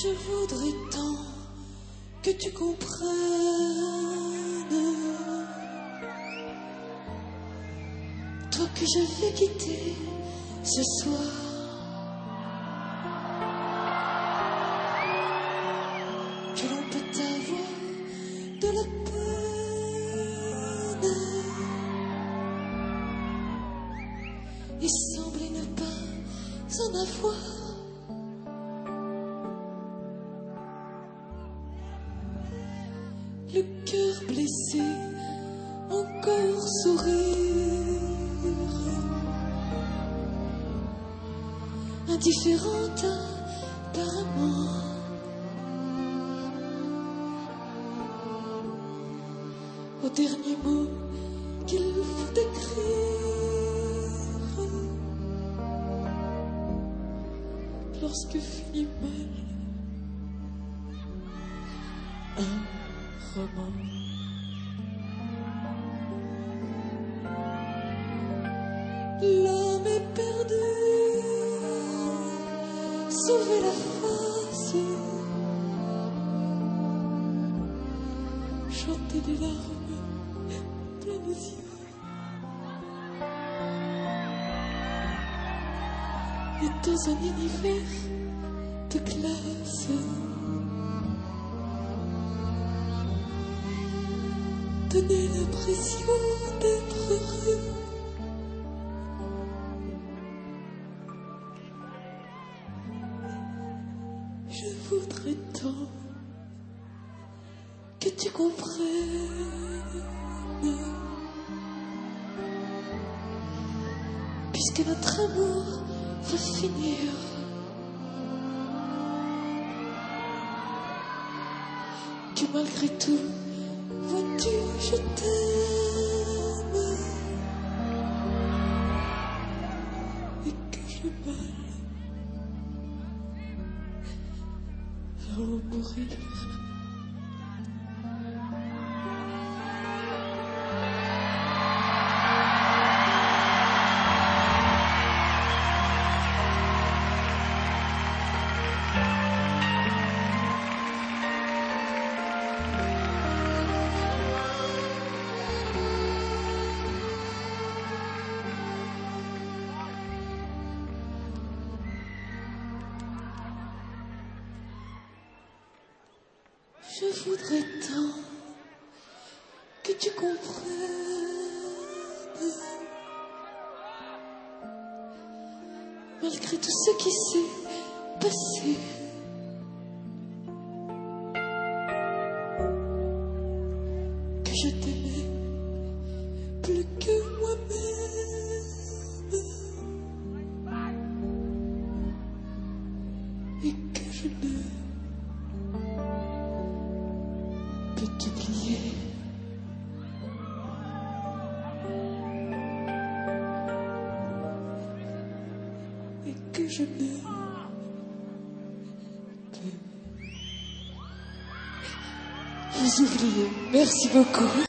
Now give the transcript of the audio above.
Je voudrais tant que tu comprennes toi que je vais quitter ce soir. Que l'on peut avoir de la peine et sembler ne pas en avoir. Le cœur blessé, encore sourire, indifférente apparemment. Au dernier mot qu'il faut écrire, lorsque finit mal un roman. L'homme est perdu, sauver la face, chanter des larmes plein les yeux, et dans un univers de glace, donner l'impression d'être heureux. Je voudrais tant que tu comprennes, puisque notre amour va finir. Que malgré tout, vois-tu, je t'aime, et que j'ai mal à en mourir. Je voudrais tant que tu comprennes, malgré tout ce qui s'est passé, que je t'aimais plus que moi-même, et que je ne peux t'oublier. Et que je ne peux vous oublier. Merci beaucoup.